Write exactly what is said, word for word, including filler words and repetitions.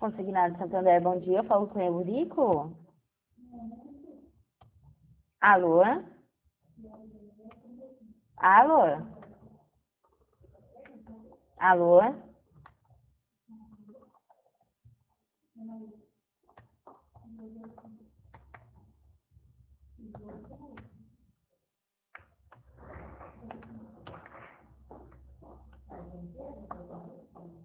Consignado Santander, bom dia. Eu falo com o Eurico. Alô? Alô? Alô?